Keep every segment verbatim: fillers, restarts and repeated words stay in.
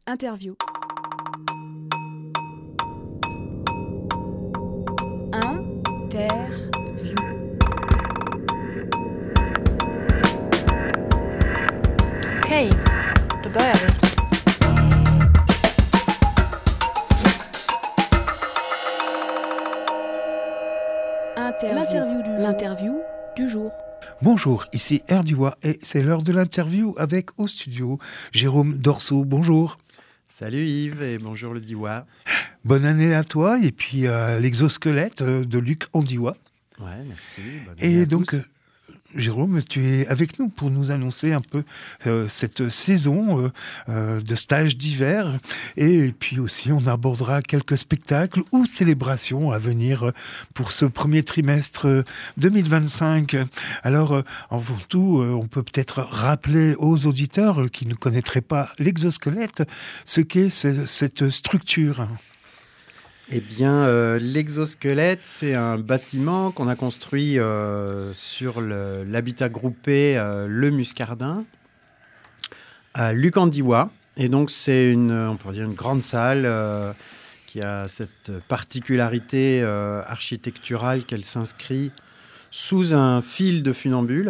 Interview. Interview. Okej, då börjar vi. Interview. L'interview du jour. L'interview du jour. Bonjour, ici Erduwa et c'est l'heure de l'interview avec au studio Jérôme Dorso. Bonjour. Salut Yves et bonjour le Diwa. Bonne année à toi et puis euh, l'exosquelette de Luc Andiwa. Ouais, merci. Bonne année et à donc, tous. euh, Jérôme, tu es avec nous pour nous annoncer un peu euh, cette saison euh, euh, de stages d'hiver. Et puis aussi, on abordera quelques spectacles ou célébrations à venir pour ce premier trimestre deux mille vingt-cinq. Alors, euh, avant tout, euh, on peut peut-être rappeler aux auditeurs qui ne connaîtraient pas l'exosquelette ce qu'est ce- cette structure. Eh bien, euh, l'exosquelette, c'est un bâtiment qu'on a construit euh, sur le- l'habitat groupé euh, Le Muscardin à Lucandiwa. Et donc, c'est une, on pourrait dire une grande salle euh, qui a cette particularité euh, architecturale qu'elle s'inscrit sous un fil de funambule.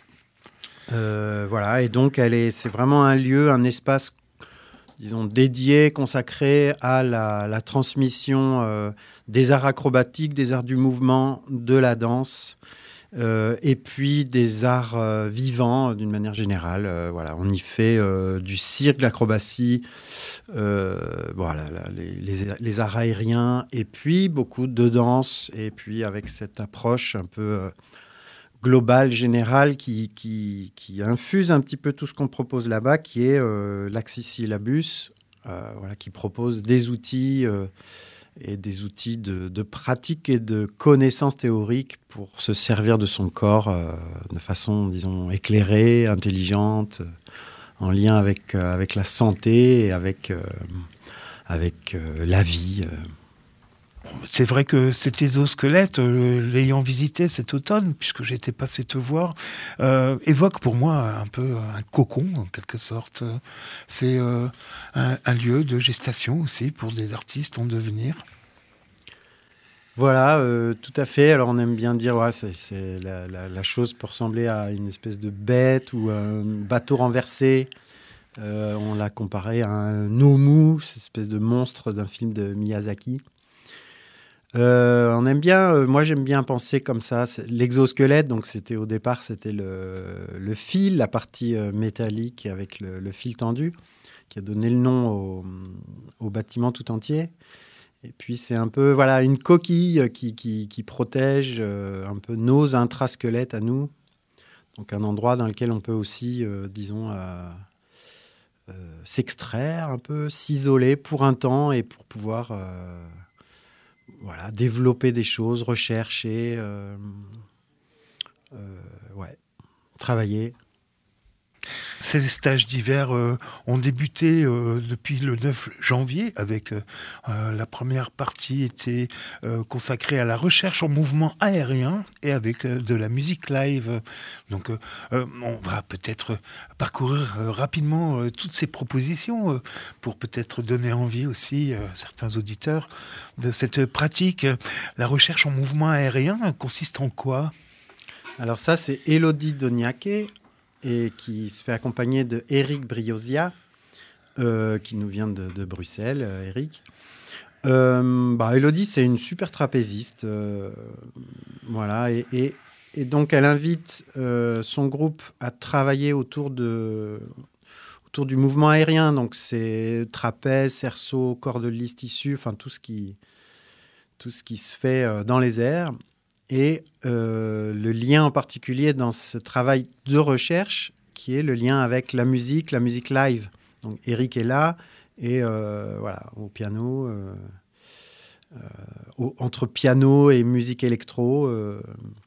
Euh, voilà, et donc, elle est, c'est vraiment un lieu, un espace disons, dédié, consacré à la, la transmission euh, des arts acrobatiques, des arts du mouvement, de la danse, euh, et puis des arts euh, vivants euh, d'une manière générale. Euh, voilà, on y fait euh, du cirque, de l'acrobatie, euh, voilà, là, les, les, les arts aériens, et puis beaucoup de danse, et puis avec cette approche un peu euh, globale, générale, qui, qui, qui infuse un petit peu tout ce qu'on propose là-bas, qui est euh, l'Axis-Syllabus, euh, voilà, qui propose des outils euh, et des outils de, de pratique et de connaissances théoriques pour se servir de son corps euh, de façon, disons, éclairée, intelligente, euh, en lien avec, euh, avec la santé et avec, euh, avec euh, la vie. euh. C'est vrai que cet exosquelette, euh, l'ayant visité cet automne, puisque j'ai été passé te voir, euh, évoque pour moi un peu un cocon, en quelque sorte. C'est euh, un, un lieu de gestation aussi pour des artistes en devenir. Voilà, euh, tout à fait. Alors, on aime bien dire, ouais, c'est, c'est la, la, la chose peut ressembler à une espèce de bête ou un bateau renversé. Euh, on l'a comparé à un Nomu, cette espèce de monstre d'un film de Miyazaki. Euh, on aime bien, euh, moi j'aime bien penser comme ça, c'est l'exosquelette, donc c'était au départ, c'était le, le fil, la partie euh, métallique avec le, le fil tendu, qui a donné le nom au, au bâtiment tout entier. Et puis c'est un peu, voilà, une coquille qui, qui, qui protège euh, un peu nos intrasquelettes à nous, donc un endroit dans lequel on peut aussi, euh, disons, euh, euh, s'extraire un peu, s'isoler pour un temps et pour pouvoir... Euh, Voilà, développer des choses, rechercher, euh, euh, ouais, travailler. Ces stages d'hiver euh, ont débuté euh, depuis le neuf janvier avec euh, euh, la première partie était euh, consacrée à la recherche en mouvement aérien et avec euh, de la musique live. Donc euh, euh, on va peut-être parcourir euh, rapidement euh, toutes ces propositions euh, pour peut-être donner envie aussi euh, à certains auditeurs de cette pratique. La recherche en mouvement aérien consiste en quoi ? Alors ça, c'est Elodie Doniaque, et qui se fait accompagner de Eric Briosia, euh, qui nous vient de, de Bruxelles, euh, Eric. Euh, bah, Elodie, c'est une super trapéziste. Euh, voilà, et, et, et donc elle invite euh, son groupe à travailler autour, de, autour du mouvement aérien. Donc c'est trapèze, cerceau, corde lisse, tissu, enfin tout ce qui, tout ce qui se fait euh, dans les airs. Et euh, le lien en particulier dans ce travail de recherche, qui est le lien avec la musique, la musique live. Donc Eric est là, et euh, voilà, au piano, euh, euh, au, entre piano et musique électro, euh,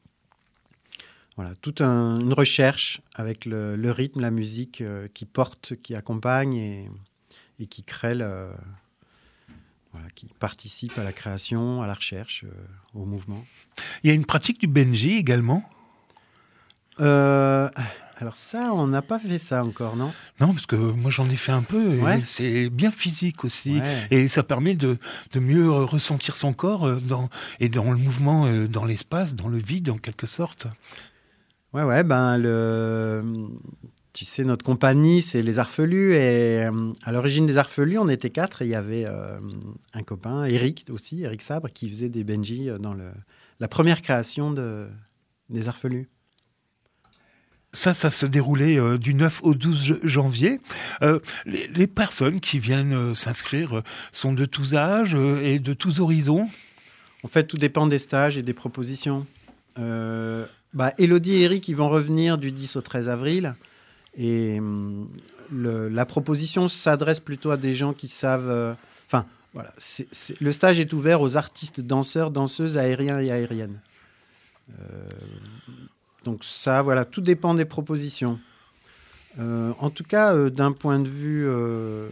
voilà, toute un, une recherche avec le, le rythme, la musique euh, qui porte, qui accompagne et, et qui crée le... Voilà, qui participe à la création, à la recherche, euh, au mouvement. Il y a une pratique du Benji également ? euh, alors ça, on n'a pas fait ça encore, non ? Non, parce que moi j'en ai fait un peu, et Ouais. c'est bien physique aussi, Ouais. et ça permet de, de mieux ressentir son corps euh, dans, et dans le mouvement, euh, dans l'espace, dans le vide en quelque sorte. Ouais, ouais, ben le... Tu sais, notre compagnie, c'est les Arfelus. Et euh, à l'origine des Arfelus, on était quatre. Et il y avait euh, un copain, Eric aussi, Eric Sabre, qui faisait des Benji dans le, la première création de, des Arfelus. Ça, ça se déroulait euh, du neuf au douze janvier. Euh, les, les personnes qui viennent euh, s'inscrire euh, sont de tous âges euh, et de tous horizons. En fait, tout dépend des stages et des propositions. Euh, bah, Élodie et Eric, ils vont revenir du dix au treize avril. Et hum, le, la proposition s'adresse plutôt à des gens qui savent... Enfin, euh, voilà. C'est, c'est, le stage est ouvert aux artistes, danseurs, danseuses, aériens et aériennes. Euh, donc ça, voilà, tout dépend des propositions. Euh, en tout cas, euh, d'un point de vue, euh,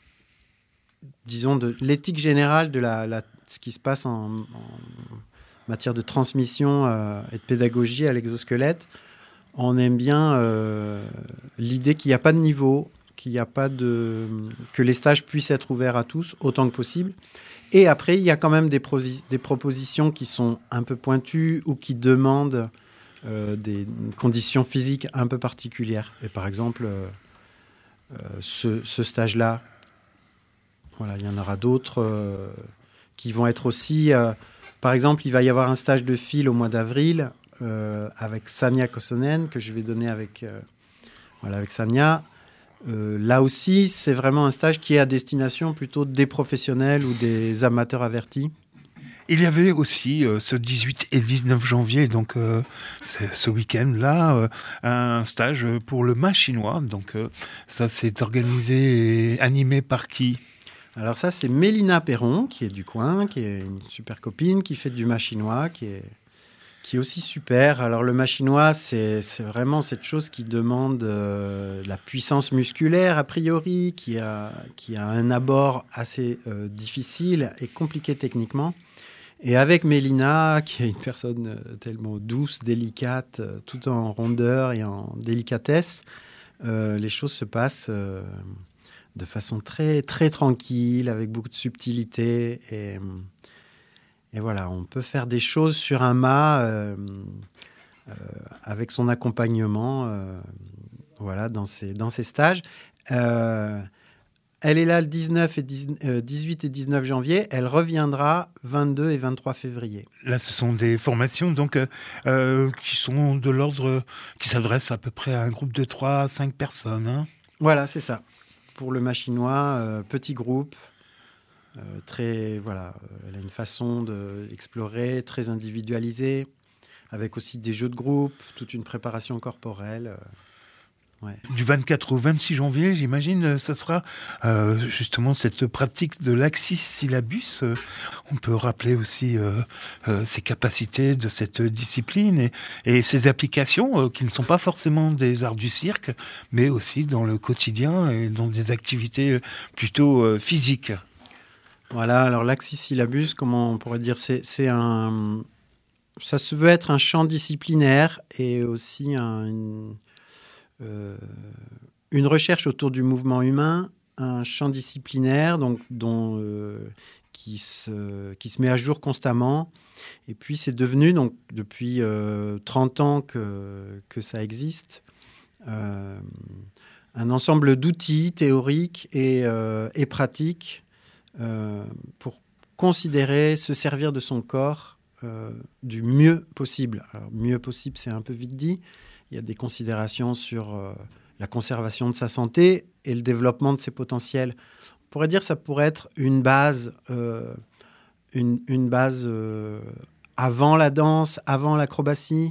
disons, de l'éthique générale de la, la, ce qui se passe en, en matière de transmission euh, et de pédagogie à l'exosquelette, on aime bien euh, l'idée qu'il n'y a pas de niveau, qu'il n'y a pas de... que les stages puissent être ouverts à tous, autant que possible. Et après, il y a quand même des, prosi- des propositions qui sont un peu pointues ou qui demandent euh, des conditions physiques un peu particulières. Et par exemple, euh, euh, ce, ce stage-là, voilà, il y en aura d'autres euh, qui vont être aussi... Euh, par exemple, il va y avoir un stage de fil au mois d'avril euh, avec Sania Kossonen, que je vais donner avec, euh, voilà, avec Sania. Euh, là aussi, c'est vraiment un stage qui est à destination plutôt des professionnels ou des amateurs avertis. Il y avait aussi euh, ce dix-huit et dix-neuf janvier, donc euh, ce week-end-là, euh, un stage pour le mât chinois. Donc euh, ça, c'est organisé et animé par qui ? Alors ça, c'est Mélina Perron, qui est du coin, qui est une super copine, qui fait du mât chinois, qui est, qui est aussi super. Alors le mât chinois, c'est, c'est vraiment cette chose qui demande euh, la puissance musculaire, a priori, qui a, qui a un abord assez euh, difficile et compliqué techniquement. Et avec Mélina, qui est une personne tellement douce, délicate, euh, tout en rondeur et en délicatesse, euh, les choses se passent... Euh, de façon très, très tranquille, avec beaucoup de subtilité. Et, et voilà, on peut faire des choses sur un mât euh, euh, avec son accompagnement euh, voilà, dans, ces, dans ces stages. Euh, elle est là le dix-neuf et dix, euh, dix-huit et dix-neuf janvier. Elle reviendra vingt-deux et vingt-trois février. Là, ce sont des formations donc, euh, qui sont de l'ordre, qui s'adressent à peu près à un groupe de trois à cinq personnes. Hein. Voilà, c'est ça. Pour le mât chinois, euh, petit groupe, euh, très, voilà, euh, elle a une façon d'explorer, très individualisée, avec aussi des jeux de groupe, toute une préparation corporelle. Euh, ouais. Du vingt-quatre au vingt-six janvier, j'imagine, ça sera euh, justement cette pratique de l'axis syllabus. Euh, on peut rappeler aussi euh, euh, ses capacités de cette discipline et, et ses applications euh, qui ne sont pas forcément des arts du cirque, mais aussi dans le quotidien et dans des activités plutôt euh, physiques. Voilà, alors l'axis syllabus, comment on pourrait dire, c'est, c'est un... Ça se veut être un champ disciplinaire et aussi un... Une... Euh, une recherche autour du mouvement humain, un champ disciplinaire donc, dont, euh, qui, se, qui se met à jour constamment. Et puis, c'est devenu, donc, depuis euh, trente ans que, que ça existe, euh, un ensemble d'outils théoriques et, euh, et pratiques euh, pour considérer, se servir de son corps euh, du mieux possible. Alors, mieux possible, c'est un peu vite dit. Il y a des considérations sur euh, la conservation de sa santé et le développement de ses potentiels. On pourrait dire que ça pourrait être une base, euh, une, une base euh, avant la danse, avant l'acrobatie.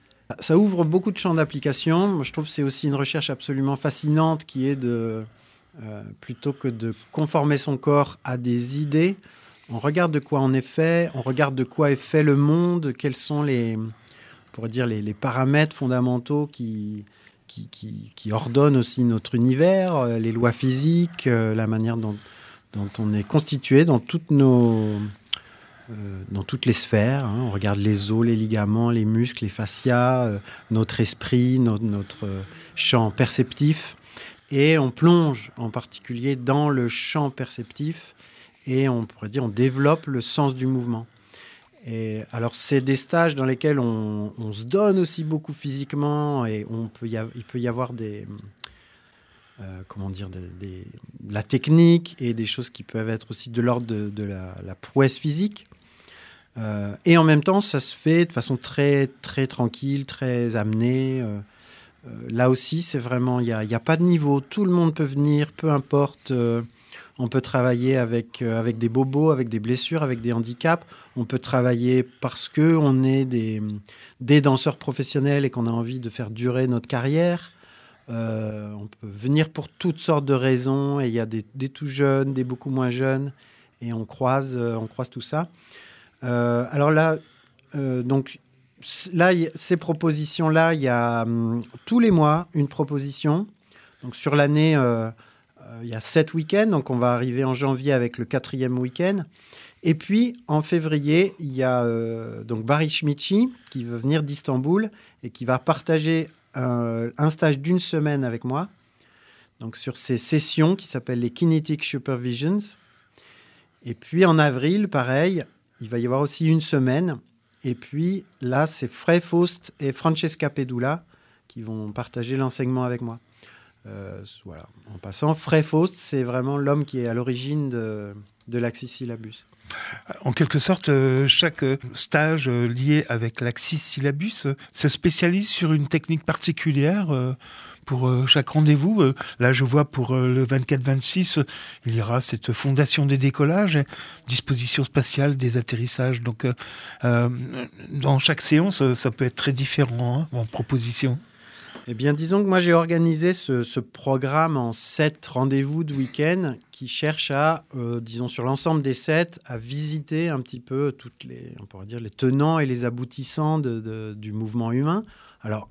Ça ouvre beaucoup de champs d'application. Moi, je trouve que c'est aussi une recherche absolument fascinante qui est de, euh, plutôt que de conformer son corps à des idées, on regarde de quoi on est fait, on regarde de quoi est fait le monde, quels sont les... on pourrait dire les, les paramètres fondamentaux qui, qui, qui, qui ordonnent aussi notre univers, euh, les lois physiques, euh, la manière dont, dont on est constitué, dans toutes nos, euh, dans toutes les sphères. Hein. On regarde les os, les ligaments, les muscles, les fascias, euh, notre esprit, notre, notre champ perceptif. Et on plonge en particulier dans le champ perceptif et on pourrait dire on développe le sens du mouvement. Et alors, c'est des stages dans lesquels on, on se donne aussi beaucoup physiquement et on peut y a, il peut y avoir des, euh, comment dire, des, des, de la technique et des choses qui peuvent être aussi de l'ordre de, de la, la prouesse physique. Euh, et en même temps, ça se fait de façon très, très tranquille, très amenée. Euh, euh, là aussi, c'est vraiment, il n'y a, y a pas de niveau. Tout le monde peut venir, peu importe. Euh, on peut travailler avec, euh, avec des bobos, avec des blessures, avec des handicaps. On peut travailler parce qu'on est des, des danseurs professionnels et qu'on a envie de faire durer notre carrière. Euh, on peut venir pour toutes sortes de raisons. Et il y a des, des tout jeunes, des beaucoup moins jeunes. Et on croise, euh, on croise tout ça. Euh, alors là, euh, donc, là y, ces propositions-là, il y a hum, tous les mois une proposition. Donc sur l'année, euh, euh, il y a sept week-ends. Donc on va arriver en janvier avec le quatrième week-end. Et puis, en février, il y a euh, donc Barış Mici qui veut venir d'Istanbul et qui va partager euh, un stage d'une semaine avec moi. Donc, sur ces sessions qui s'appellent les Kinetic Supervisions. Et puis, en avril, pareil, il va y avoir aussi une semaine. Et puis, là, c'est Frey Faust et Francesca Pedula qui vont partager l'enseignement avec moi. Euh, voilà. En passant, Frey Faust, c'est vraiment l'homme qui est à l'origine de, de l'Axis Syllabus. En quelque sorte, chaque stage lié avec l'Axis Syllabus se spécialise sur une technique particulière pour chaque rendez-vous. Là, je vois pour le vingt-quatre vingt-six, il y aura cette fondation des décollages, disposition spatiale des atterrissages. Donc, euh, dans chaque séance, ça peut être très différent hein, en proposition. Eh bien, disons que moi, j'ai organisé ce, ce programme en sept rendez-vous de week-end qui cherchent à, euh, disons, sur l'ensemble des sept, à visiter un petit peu toutes les, on pourrait dire, les tenants et les aboutissants de, de, du mouvement humain. Alors,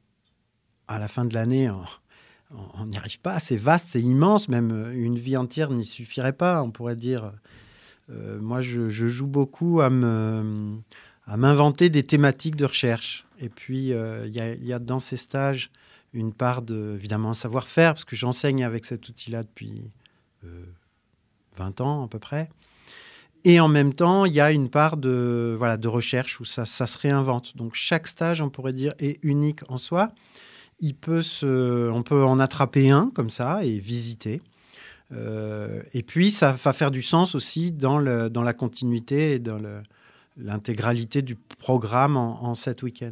à la fin de l'année, on n'y arrive pas. C'est vaste, c'est immense. Même une vie entière n'y suffirait pas, on pourrait dire. Euh, moi, je, je joue beaucoup à me... à m'inventer des thématiques de recherche. Et puis, il euh, y, y a dans ces stages une part de, évidemment, savoir-faire, parce que j'enseigne avec cet outil-là depuis euh, vingt ans à peu près. Et en même temps, il y a une part de, voilà, de recherche où ça, ça se réinvente. Donc, chaque stage, on pourrait dire, est unique en soi. Il peut se, on peut en attraper un comme ça et visiter. Euh, et puis, ça va faire du sens aussi dans, le, dans la continuité et dans le... l'intégralité du programme en, en sept week-ends.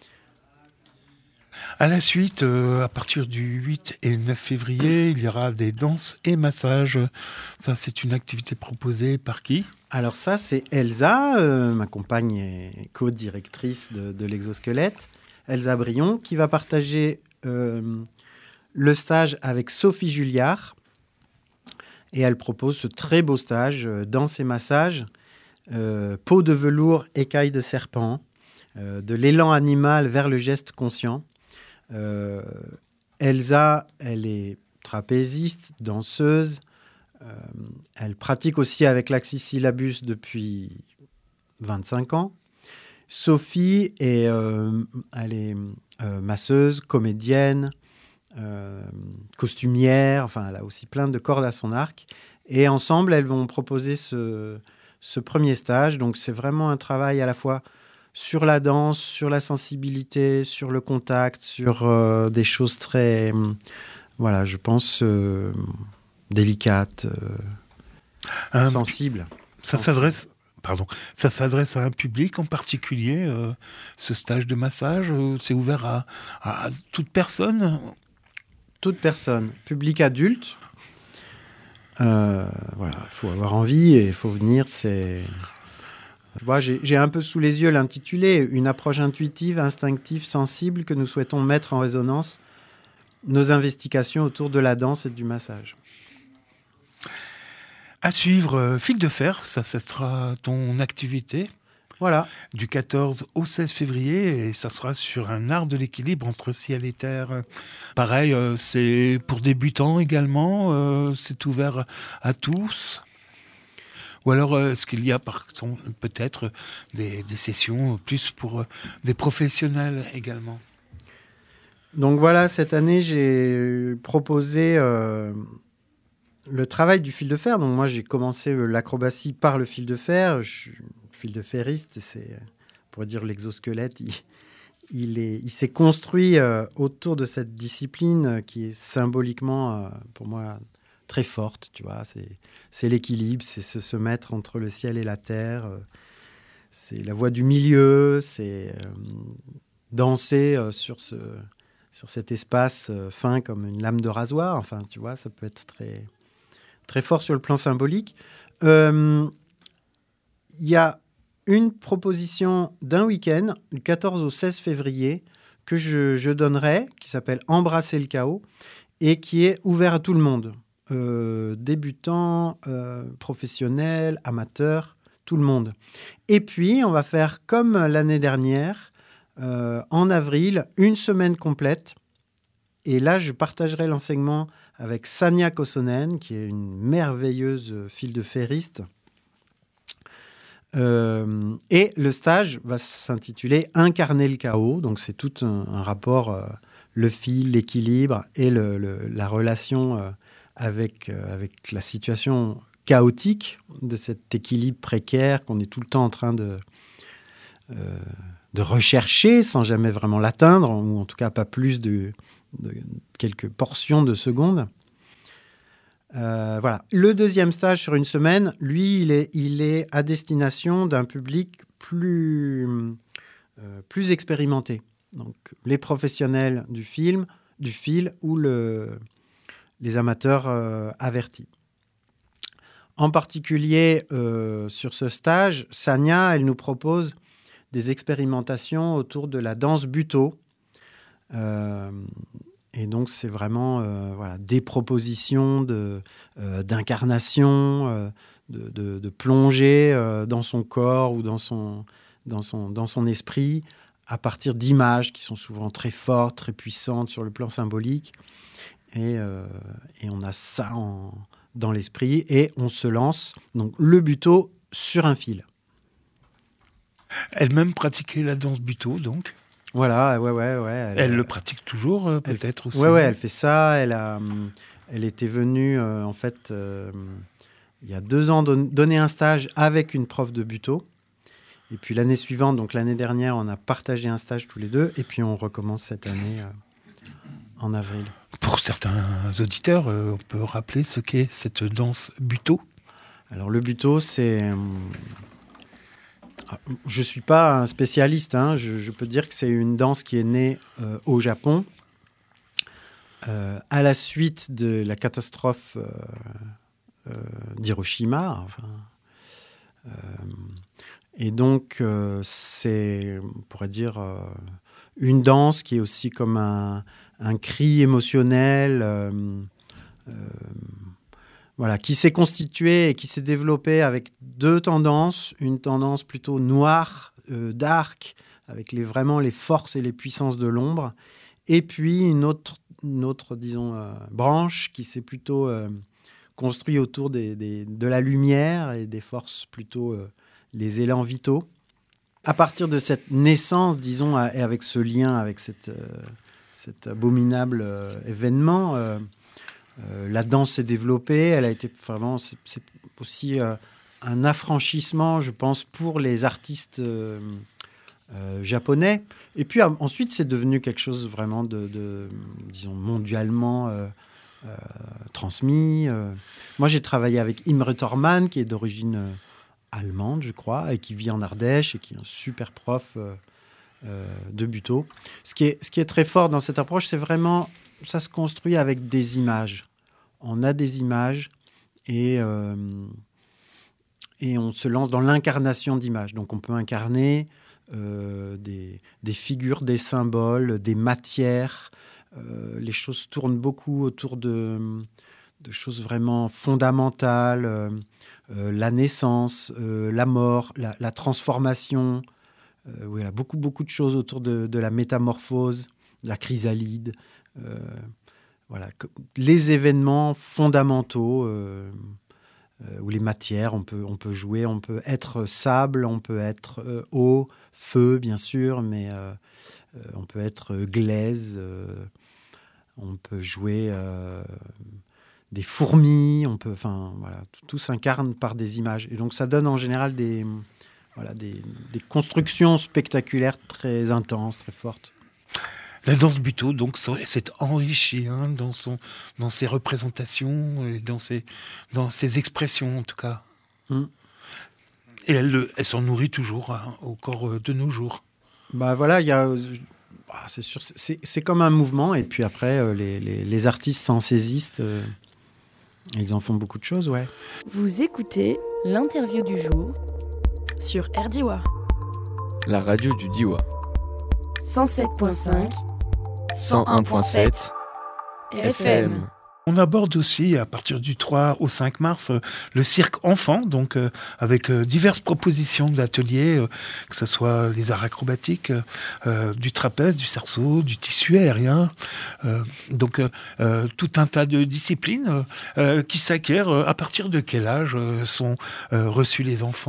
À la suite, euh, à partir du huit et neuf février, il y aura des danses et massages. Ça, c'est une activité proposée par qui ? Alors ça, c'est Elsa, euh, ma compagne et co-directrice de, de l'exosquelette, Elsa Brion, qui va partager euh, le stage avec Sophie Julliard. Et elle propose ce très beau stage, euh, danse et massages, Euh, peau de velours, écailles de serpent, euh, de l'élan animal vers le geste conscient. Euh, Elsa, elle est trapéziste, danseuse. Euh, elle pratique aussi avec l'Axis Syllabus depuis vingt-cinq ans. Sophie, est, euh, elle est euh, masseuse, comédienne, euh, costumière. Enfin, elle a aussi plein de cordes à son arc. Et ensemble, elles vont proposer ce... ce premier stage. Donc, c'est vraiment un travail à la fois sur la danse, sur la sensibilité, sur le contact, sur euh, des choses très, euh, voilà, je pense, euh, délicates, euh, un, sensibles. Ça sensibles. s'adresse... Pardon, ça s'adresse à un public en particulier, euh, ce stage de massage, euh, c'est ouvert à, à toute personne ? Toute personne, public adulte. Euh, voilà, il faut avoir envie et il faut venir. C'est... Je vois, j'ai, j'ai un peu sous les yeux l'intitulé « Une approche intuitive, instinctive, sensible que nous souhaitons mettre en résonance nos investigations autour de la danse et du massage ». À suivre, euh, Fil de fer, ça, ça sera ton activité. Voilà. Du quatorze au seize février, et ça sera sur un art de l'équilibre entre ciel et terre. Pareil, euh, c'est pour débutants également, euh, c'est ouvert à tous. Ou alors, euh, est-ce qu'il y a par exemple, peut-être des, des sessions plus pour euh, des professionnels également? Donc voilà, cette année, j'ai proposé euh, le travail du fil de fer. Donc moi, j'ai commencé l'acrobatie par le fil de fer. Je suis fil de ferriste, c'est, on pourrait dire, l'exosquelette. Il, il, est, il s'est construit euh, autour de cette discipline euh, qui est symboliquement, euh, pour moi, très forte. Tu vois, c'est, c'est l'équilibre, c'est se, se mettre entre le ciel et la terre. Euh, c'est la voie du milieu, c'est euh, danser euh, sur ce... sur cet espace euh, fin comme une lame de rasoir. Enfin, tu vois, ça peut être très, très fort sur le plan symbolique. Il euh, y a une proposition d'un week-end, du quatorze au seize février, que je, je donnerai, qui s'appelle « Embrasser le chaos » et qui est ouvert à tout le monde. Euh, débutants, euh, professionnels, amateurs, tout le monde. Et puis, on va faire comme l'année dernière, Euh, en avril, une semaine complète. Et là, je partagerai l'enseignement avec Sania Kosonen, qui est une merveilleuse fil de ferriste. Euh, et le stage va s'intituler « Incarner le chaos ». Donc, c'est tout un, un rapport, euh, le fil, l'équilibre et le, le, la relation euh, avec, euh, avec la situation chaotique de cet équilibre précaire qu'on est tout le temps en train de... Euh, de rechercher sans jamais vraiment l'atteindre, ou en tout cas pas plus de, de quelques portions de secondes. Euh, voilà. Le deuxième stage sur une semaine, lui, il est, il est à destination d'un public plus, euh, plus expérimenté. Donc, les professionnels du film, du fil ou le, les amateurs euh, avertis. En particulier, euh, sur ce stage, Sania, elle nous propose des expérimentations autour de la danse buto. Euh, et donc, c'est vraiment euh, voilà, des propositions de, euh, d'incarnation, euh, de, de, de plonger euh, dans son corps ou dans son, dans, son, dans son esprit à partir d'images qui sont souvent très fortes, très puissantes sur le plan symbolique. Et, euh, et on a ça en, dans l'esprit et on se lance. Donc, le buto sur un fil. Elle-même pratiquait la danse buto, donc. Voilà, ouais, ouais, ouais. Elle, elle le pratique toujours, euh, peut-être elle, aussi. Ouais, ouais, elle fait ça. Elle a, elle était venue, euh, en fait, euh, il y a deux ans, don- donner un stage avec une prof de buto. Et puis l'année suivante, donc l'année dernière, on a partagé un stage tous les deux. Et puis on recommence cette année euh, en avril. Pour certains auditeurs, euh, on peut rappeler ce qu'est cette danse buto. Alors le buto, c'est... Euh, Je ne suis pas un spécialiste, hein. je, je peux dire que c'est une danse qui est née euh, au Japon euh, à la suite de la catastrophe euh, euh, d'Hiroshima. Enfin, euh, et donc, euh, c'est, on pourrait dire, euh, une danse qui est aussi comme un, un cri émotionnel, euh, euh, voilà, qui s'est constitué et qui s'est développé avec deux tendances. Une tendance plutôt noire, euh, dark, avec les, vraiment les forces et les puissances de l'ombre. Et puis une autre, une autre disons, euh, branche qui s'est plutôt euh, construite autour des, des, de la lumière et des forces plutôt, euh, les élans vitaux. À partir de cette naissance, disons, et avec ce lien, avec cette, euh, cet abominable euh, événement... Euh, Euh, la danse s'est développée, elle a été vraiment, c'est, c'est aussi euh, un affranchissement, je pense, pour les artistes euh, euh, japonais. Et puis euh, ensuite, c'est devenu quelque chose vraiment de, de disons, mondialement euh, euh, transmis. Euh. Moi, j'ai travaillé avec Imre Thormann, qui est d'origine euh, allemande, je crois, et qui vit en Ardèche et qui est un super prof euh, euh, de buto. Ce qui est, ce qui est très fort dans cette approche, c'est vraiment... ça se construit avec des images. On a des images et, euh, et on se lance dans l'incarnation d'images. Donc on peut incarner euh, des, des figures, des symboles, des matières. Euh, les choses tournent beaucoup autour de, de choses vraiment fondamentales. Euh, euh, la naissance, euh, la mort, la, la transformation. Euh, voilà, beaucoup, beaucoup de choses autour de, de la métamorphose, de la chrysalide. Euh, voilà, les événements fondamentaux euh, euh, ou les matières. On peut, on peut jouer, on peut être sable, on peut être euh, eau, feu, bien sûr, mais euh, euh, on peut être glaise, euh, on peut jouer euh, des fourmis, on peut, enfin, voilà, tout, tout s'incarne par des images. Et donc, ça donne en général des, voilà, des, des constructions spectaculaires très intenses, très fortes. La danse buto, donc, c'est enrichi hein, dans, son, dans ses représentations et dans ses, dans ses expressions, en tout cas. Mm. Et elle, elle s'en nourrit toujours, hein, au corps de nos jours. Bah voilà, il y a... Bah, c'est sûr, c'est, c'est comme un mouvement. Et puis après, euh, les, les, les artistes s'en saisissent. Euh, ils en font beaucoup de choses, ouais. Vous écoutez l'interview du jour sur R D I W A. La radio du Diois. cent sept virgule cinq cent un virgule sept F M. On aborde aussi, à partir du trois au cinq mars, le cirque enfant, donc euh, avec euh, diverses propositions d'ateliers, euh, que ce soit les arts acrobatiques, euh, du trapèze, du cerceau, du tissu aérien, euh, donc euh, tout un tas de disciplines euh, qui s'acquièrent. Euh, à partir de quel âge euh, sont euh, reçus les enfants ?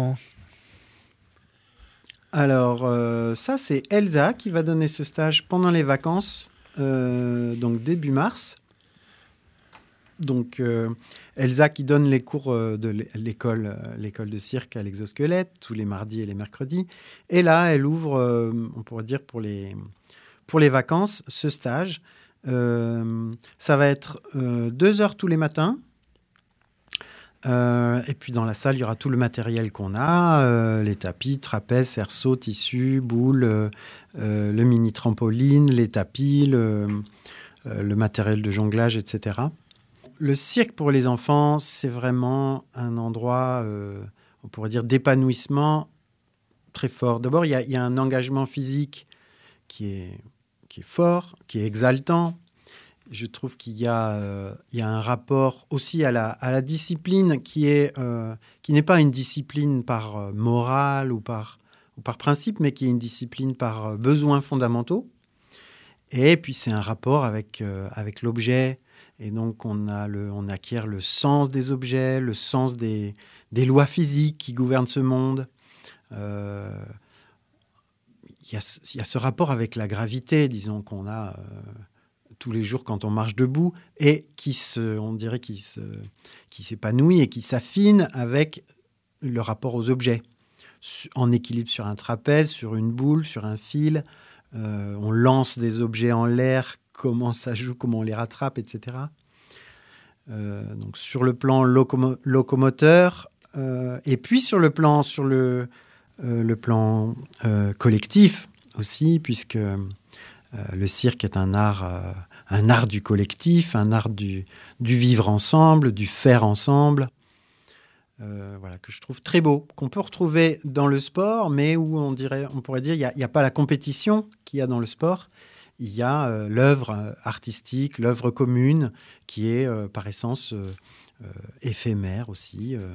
Alors, euh, ça, c'est Elsa qui va donner ce stage pendant les vacances, euh, donc début mars. Donc, euh, Elsa qui donne les cours euh, de l'école, euh, l'école de cirque à l'Exosquelette, tous les mardis et les mercredis. Et là, elle ouvre, euh, on pourrait dire pour les, pour les vacances, ce stage. Euh, ça va être euh, deux heures tous les matins. Euh, et puis dans la salle, il y aura tout le matériel qu'on a, euh, les tapis, trapèzes, cerceaux, tissus, boules, euh, euh, le mini trampoline, les tapis, le, euh, le matériel de jonglage, et cetera. Le cirque pour les enfants, c'est vraiment un endroit, euh, on pourrait dire, d'épanouissement très fort. D'abord, il y a, il y a un engagement physique qui est, qui est fort, qui est exaltant. Je trouve qu'il y a, euh, il y a un rapport aussi à la, à la discipline qui, est, euh, qui n'est pas une discipline par euh, morale ou par, ou par principe, mais qui est une discipline par euh, besoins fondamentaux. Et puis, c'est un rapport avec, euh, avec l'objet. Et donc, on, a le, on acquiert le sens des objets, le sens des, des lois physiques qui gouvernent ce monde. Euh, il y a, il y a ce rapport avec la gravité, disons, qu'on a... Euh, tous les jours quand on marche debout, et qui se, on dirait qui se, qui s'épanouit et qui s'affine avec le rapport aux objets, en équilibre sur un trapèze, sur une boule, sur un fil. Euh, on lance des objets en l'air, comment ça joue, comment on les rattrape, et cetera. Euh, donc sur le plan locomo- locomoteur, euh, et puis sur le plan, sur le, euh, le plan euh, collectif aussi, puisque euh, le cirque est un art... Euh, un art du collectif, un art du, du vivre ensemble, du faire ensemble, euh, voilà, que je trouve très beau, qu'on peut retrouver dans le sport, mais où on, dirait, on pourrait dire qu'il n'y a, a pas la compétition qu'il y a dans le sport, il y a euh, l'œuvre artistique, l'œuvre commune, qui est euh, par essence euh, euh, éphémère aussi. Euh,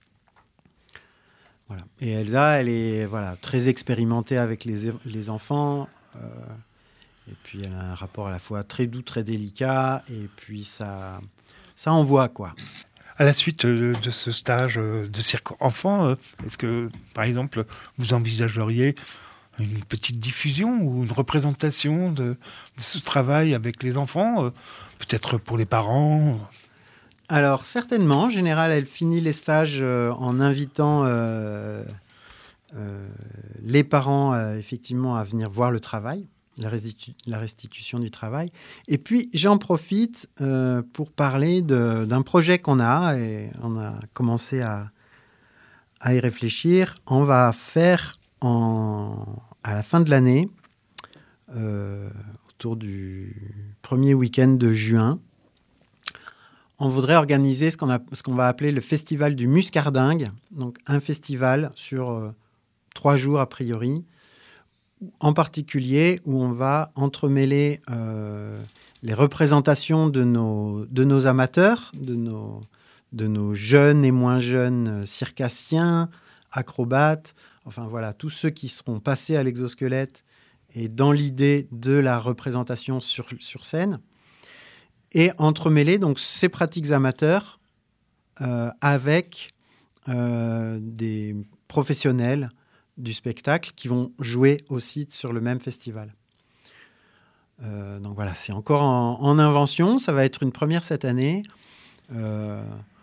voilà. Et Elsa, elle est voilà, très expérimentée avec les, les enfants, euh, et puis, elle a un rapport à la fois très doux, très délicat. Et puis, ça, ça envoie, quoi. À la suite de, de ce stage de cirque enfant, est-ce que, par exemple, vous envisageriez une petite diffusion ou une représentation de, de ce travail avec les enfants, peut-être pour les parents ? Alors, certainement. En général, elle finit les stages en invitant euh, euh, les parents, euh, effectivement, à venir voir le travail. La, restitu- la restitution du travail. Et puis, j'en profite euh, pour parler de, d'un projet qu'on a, et on a commencé à, à y réfléchir. On va faire, en, à la fin de l'année, euh, autour du premier week-end de juin, on voudrait organiser ce qu'on, a, ce qu'on va appeler le festival du Muscardingue, donc un festival sur euh, trois jours a priori, en particulier où on va entremêler euh, les représentations de nos, de nos amateurs, de nos, de nos jeunes et moins jeunes circassiens, acrobates, enfin voilà, tous ceux qui seront passés à l'Exosquelette et dans l'idée de la représentation sur, sur scène, et entremêler donc ces pratiques amateurs euh, avec euh, des professionnels du spectacle qui vont jouer aussi sur le même festival. Euh, donc voilà, c'est encore en, en invention. Ça va être une première cette année. Euh,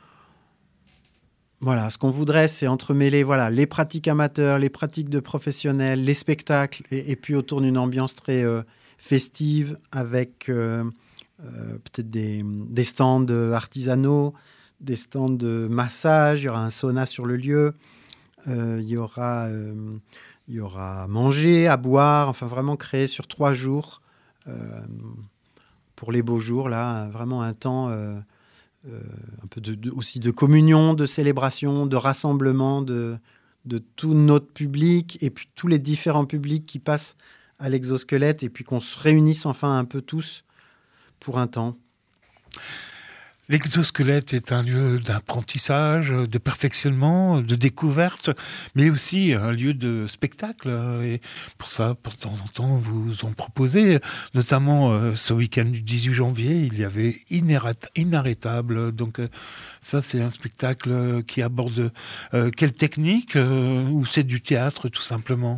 voilà, ce qu'on voudrait, c'est entremêler voilà, les pratiques amateurs, les pratiques de professionnels, les spectacles, et, et puis autour d'une ambiance très euh, festive, avec euh, euh, peut-être des, des stands artisanaux, des stands de massage. Il y aura un sauna sur le lieu. Euh, il y aura, euh, il y aura à manger, à boire. Enfin, vraiment créer sur trois jours. Euh, pour les beaux jours, là, vraiment un temps euh, euh, un peu de, de, aussi de communion, de célébration, de rassemblement de, de tout notre public et puis tous les différents publics qui passent à l'exosquelette et puis qu'on se réunisse enfin un peu tous pour un temps. L'exosquelette est un lieu d'apprentissage, de perfectionnement, de découverte, mais aussi un lieu de spectacle. Et pour ça, de temps en temps, vous en proposez. Notamment, euh, ce week-end du dix-huit janvier, il y avait Inarrêtable. Donc, euh, ça, c'est un spectacle qui aborde euh, quelle technique euh, ou c'est du théâtre, tout simplement?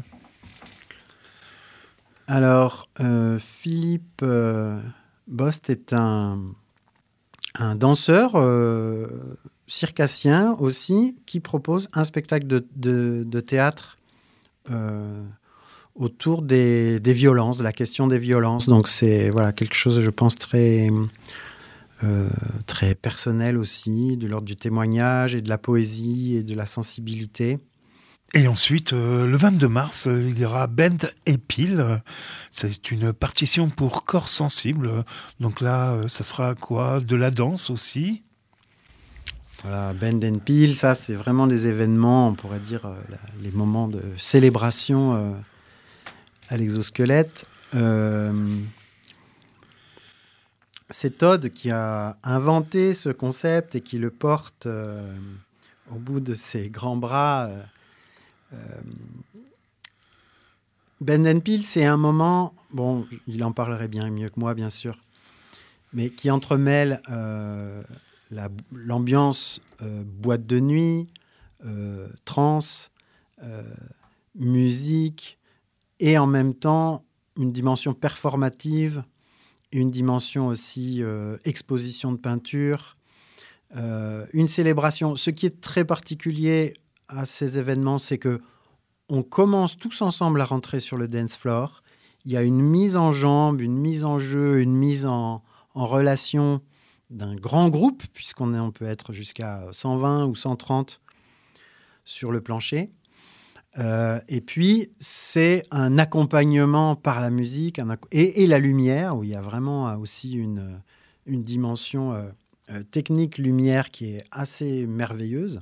Alors, euh, Philippe euh, Bost est un... un danseur euh, circassien aussi qui propose un spectacle de, de, de théâtre euh, autour des, des violences, de la question des violences. Donc c'est voilà, quelque chose, je pense, très, euh, très personnel aussi, de l'ordre du témoignage et de la poésie et de la sensibilité. Et ensuite, euh, le vingt-deux mars, euh, il y aura Bend et Peel. C'est une partition pour corps sensible. Donc là, euh, ça sera quoi? De la danse aussi? Voilà, Bend and Peel, ça, c'est vraiment des événements, on pourrait dire, euh, la, les moments de célébration euh, à l'exosquelette. Euh, c'est Todd qui a inventé ce concept et qui le porte euh, au bout de ses grands bras. Euh, Euh, Bend and Peel, c'est un moment, bon, il en parlerait bien mieux que moi, bien sûr, mais qui entremêle euh, la, l'ambiance euh, boîte de nuit, euh, trance, euh, musique, et en même temps une dimension performative, une dimension aussi euh, exposition de peinture, euh, une célébration. Ce qui est très particulier à ces événements, c'est que on commence tous ensemble à rentrer sur le dance floor. Il y a une mise en jambe, une mise en jeu, une mise en, en relation d'un grand groupe, puisqu'on est, on peut être jusqu'à cent vingt ou cent trente sur le plancher. Euh, et puis, c'est un accompagnement par la musique un, et, et la lumière, où il y a vraiment aussi une, une dimension euh, technique lumière qui est assez merveilleuse.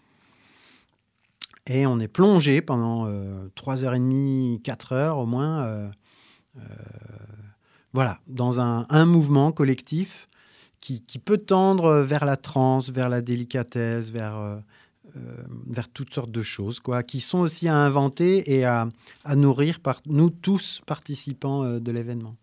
Et on est plongé pendant euh, trois heures trente, quatre heures au moins, euh, euh, voilà, dans un, un mouvement collectif qui, qui peut tendre vers la transe, vers la délicatesse, vers, euh, euh, vers toutes sortes de choses, quoi, qui sont aussi à inventer et à, à nourrir par nous tous participants euh, de l'événement.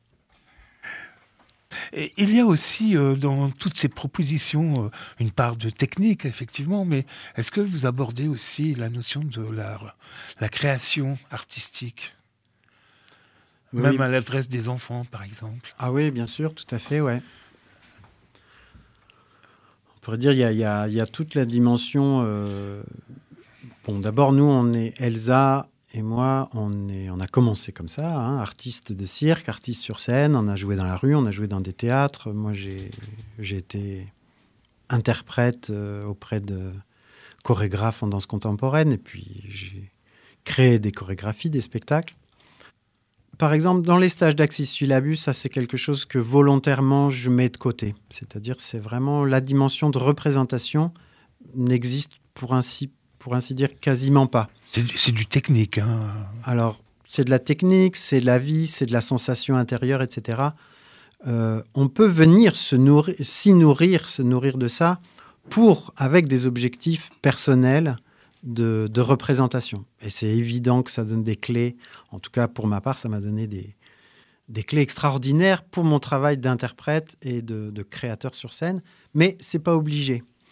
Et il y a aussi euh, dans toutes ces propositions euh, une part de technique, effectivement, mais est-ce que vous abordez aussi la notion de la, la création artistique, oui. Même à l'adresse des enfants, par exemple? Ah oui, bien sûr, tout à fait, ouais. On pourrait dire qu'il y a, il y a, il y a toute la dimension... Euh... Bon, d'abord, nous, on est Elsa... Et moi, on, est, on a commencé comme ça, hein, artiste de cirque, artiste sur scène. On a joué dans la rue, on a joué dans des théâtres. Moi, j'ai, j'ai été interprète euh, auprès de chorégraphes en danse contemporaine. Et puis, j'ai créé des chorégraphies, des spectacles. Par exemple, dans les stages d'Axis Syllabus, ça, c'est quelque chose que volontairement, je mets de côté. C'est-à-dire, c'est vraiment la dimension de représentation n'existe pour ainsi pour ainsi dire, quasiment pas. C'est du, c'est du technique. Hein. Alors, c'est de la technique, c'est de la vie, c'est de la sensation intérieure, et cetera. Euh, on peut venir se nourrir, s'y nourrir, se nourrir de ça, pour, avec des objectifs personnels de, de représentation. Et c'est évident que ça donne des clés. En tout cas, pour ma part, ça m'a donné des, des clés extraordinaires pour mon travail d'interprète et de, de créateur sur scène. Mais c'est pas obligé.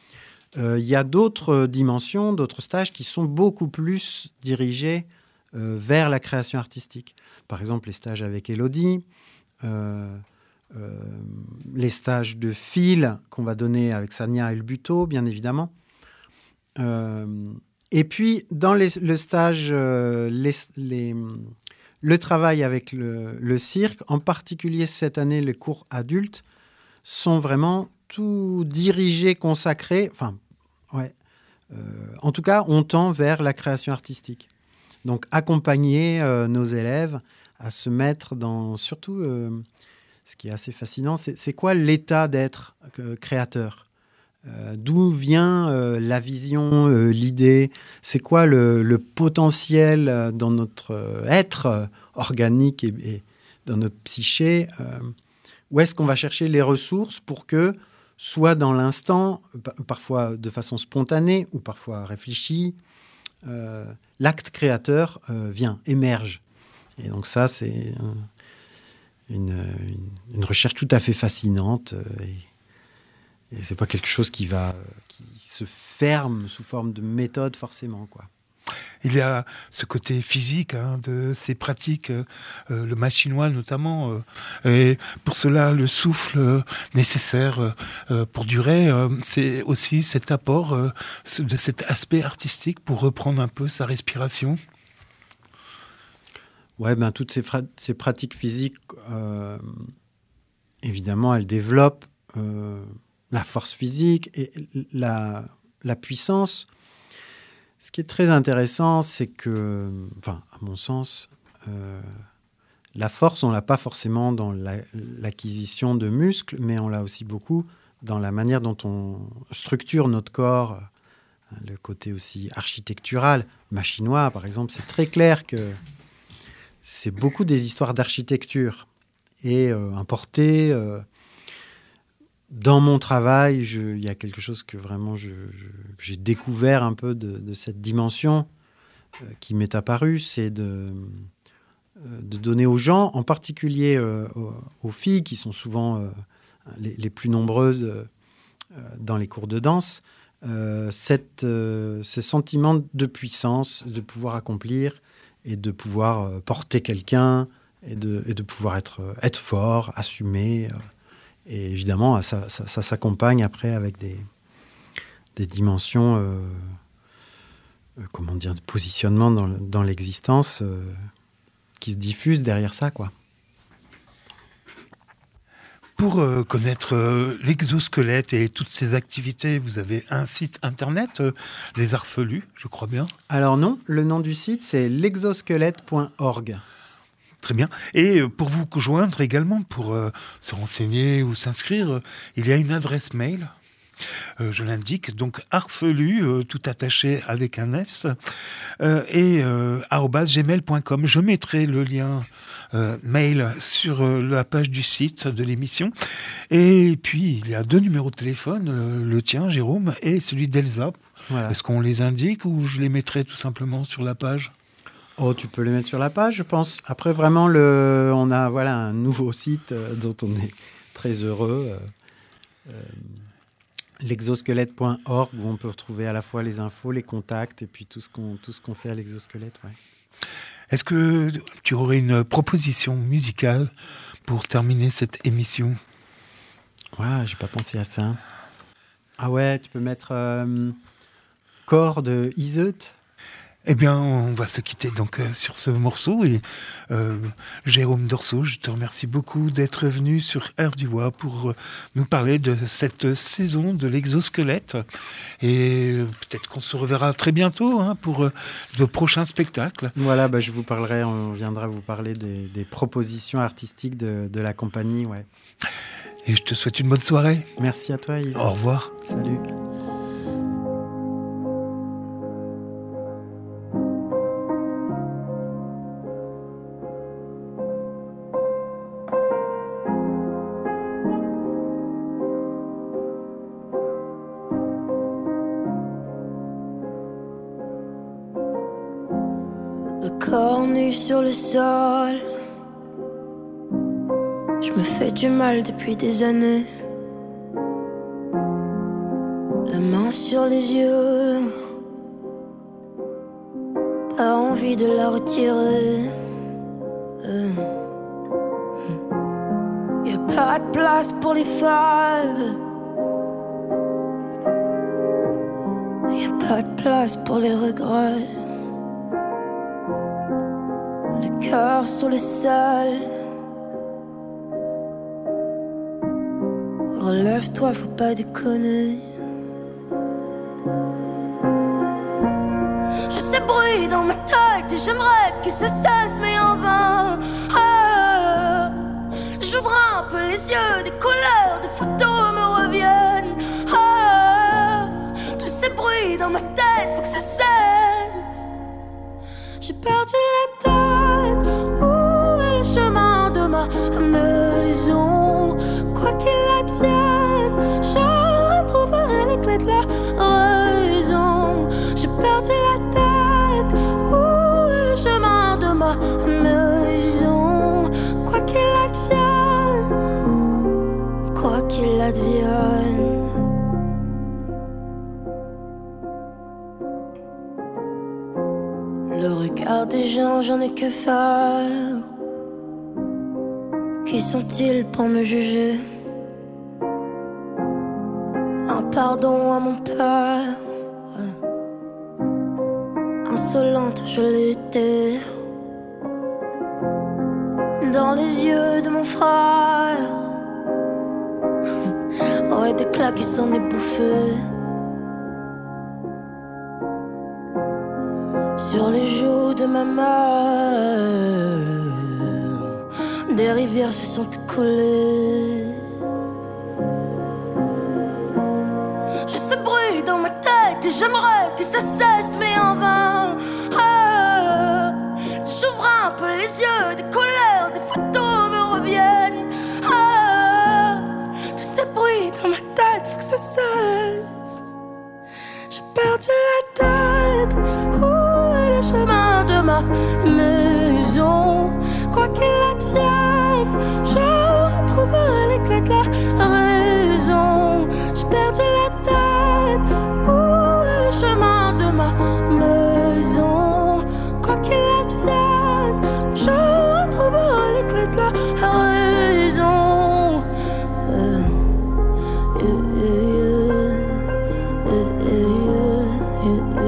Euh, il y a d'autres dimensions, d'autres stages qui sont beaucoup plus dirigés euh, vers la création artistique. Par exemple, les stages avec Élodie, euh, euh, les stages de fil qu'on va donner avec Sania Elbuto, bien évidemment. Euh, et puis, dans les, le stage, euh, les, les, le travail avec le, le cirque, en particulier cette année, les cours adultes, sont vraiment tout dirigés, consacrés, enfin, ouais, euh, en tout cas, on tend vers la création artistique. Donc, accompagner euh, nos élèves à se mettre dans, surtout, euh, ce qui est assez fascinant, c'est, c'est quoi l'état d'être euh, créateur ? Euh, d'où vient euh, la vision, euh, l'idée? C'est quoi le, le potentiel euh, dans notre euh, être euh, organique et, et dans notre psyché? euh, Où est-ce qu'on va chercher les ressources pour que, soit dans l'instant, p- parfois de façon spontanée ou parfois réfléchie, euh, l'acte créateur euh, vient, émerge. Et donc ça, c'est euh, une, une, une recherche tout à fait fascinante. Euh, et, Et c'est pas quelque chose qui va, qui se ferme sous forme de méthode forcément, quoi. Il y a ce côté physique hein, de ces pratiques, euh, le machinois notamment, euh, et pour cela le souffle euh, nécessaire euh, pour durer, euh, c'est aussi cet apport euh, de cet aspect artistique pour reprendre un peu sa respiration. Ouais, ben toutes ces, fra- ces pratiques physiques, euh, évidemment, elles développent euh, la force physique et la, la puissance. Ce qui est très intéressant, c'est que, enfin, à mon sens, euh, la force, on ne l'a pas forcément dans la, l'acquisition de muscles, mais on l'a aussi beaucoup dans la manière dont on structure notre corps, le côté aussi architectural, machinois, par exemple. C'est très clair que c'est beaucoup des histoires d'architecture et euh, importées. Euh, Dans mon travail, je, il y a quelque chose que vraiment je, je, que j'ai découvert un peu de, de cette dimension euh, qui m'est apparue, c'est de, euh, de donner aux gens, en particulier euh, aux, aux filles qui sont souvent euh, les, les plus nombreuses euh, dans les cours de danse, euh, cette, euh, ce sentiment de puissance, de pouvoir accomplir et de pouvoir euh, porter quelqu'un et de, et de pouvoir être, être fort, assumer. Euh, Et évidemment, ça, ça, ça s'accompagne après avec des, des dimensions, euh, euh, comment dire, de positionnement dans, dans l'existence euh, qui se diffusent derrière ça, quoi. Pour euh, connaître euh, l'exosquelette et toutes ses activités, vous avez un site internet, euh, Les Arfelus, je crois bien. Alors non, le nom du site, c'est l'exosquelette point org. Très bien. Et pour vous joindre également, pour euh, se renseigner ou s'inscrire, euh, il y a une adresse mail, euh, je l'indique, donc arfelu, euh, tout attaché avec un S, euh, et euh, arobase gmail point com. Je mettrai le lien euh, mail sur euh, la page du site de l'émission. Et puis, il y a deux numéros de téléphone, euh, le tien, Jérôme, et celui d'Elsa. Voilà. Est-ce qu'on les indique ou je les mettrai tout simplement sur la page ? Oh, tu peux les mettre sur la page, je pense. Après, vraiment, le, on a voilà, un nouveau site euh, dont on est très heureux. Euh, euh, l'exosquelette point org, où on peut retrouver à la fois les infos, les contacts, et puis tout ce qu'on, tout ce qu'on fait à l'exosquelette. Ouais. Est-ce que tu aurais une proposition musicale pour terminer cette émission ? Ouais, j'ai pas pensé à ça. Ah ouais, tu peux mettre euh, Corps de Iseut. Eh bien, on va se quitter donc euh, sur ce morceau. Et euh, Jérôme Dorso, je te remercie beaucoup d'être venu sur Air du Bois pour euh, nous parler de cette saison de l'exosquelette. Et euh, peut-être qu'on se reverra très bientôt hein, pour euh, de prochains spectacles. Voilà, bah, je vous parlerai, on viendra vous parler des, des propositions artistiques de, de la compagnie. Ouais. Et je te souhaite une bonne soirée. Merci à toi, Yves. Au revoir. Salut. Corps nu sur le sol, je me fais du mal depuis des années. La main sur les yeux, pas envie de la retirer. Euh. Y a pas de place pour les fables, y a pas de place pour les regrets. Le cœur sur le sol, relève-toi, faut pas déconner. Je sais bruit dans ma tête et j'aimerais que ça cesse mais en vain. Ah, j'ouvre un peu les yeux, des couleurs, des photos me reviennent. Ah, tous ces bruits dans ma tête, faut que ça cesse. J'ai perdu la tête, où est le chemin de ma maison? Quoi qu'il advienne, je retrouverai les clés de la raison. J'ai perdu la tête, où est le chemin de ma maison? Quoi qu'il advienne, quoi qu'il advienne. Le regard des gens, j'en ai que faire. Qui sont-ils pour me juger? Un pardon à mon père. Insolente, je l'étais. Dans les yeux de mon frère. Ouais, des claques qui s'en est bouffé. Sur les joues de ma mère, des rivières se sont écoulées. J'ai ce bruit dans ma tête et j'aimerais que ça cesse mais en vain. Ah, j'ouvre un peu les yeux, des couleurs, des photos me reviennent. Ah, tous ces bruits dans ma tête, faut que ça cesse. J'ai perdu la tête, où est le chemin de ma maison? Quoi qu'il advienne, je retrouverai les clés de la raison. J'ai perdu la tête, où est le chemin de ma maison? Quoi qu'il advienne, je retrouverai les clés de la raison. Euh, euh, euh, euh, euh, euh,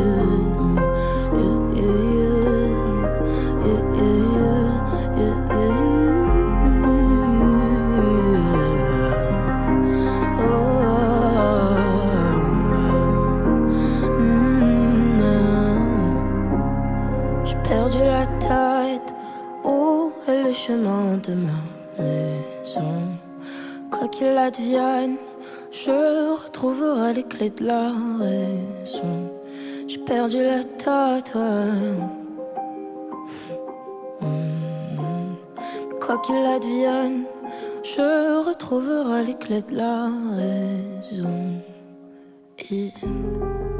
chemin de ma maison. Quoi qu'il advienne, je retrouverai les clés de la raison. J'ai perdu la tête, ouais. Mmh. Quoi qu'il advienne, je retrouverai les clés de la raison. Et...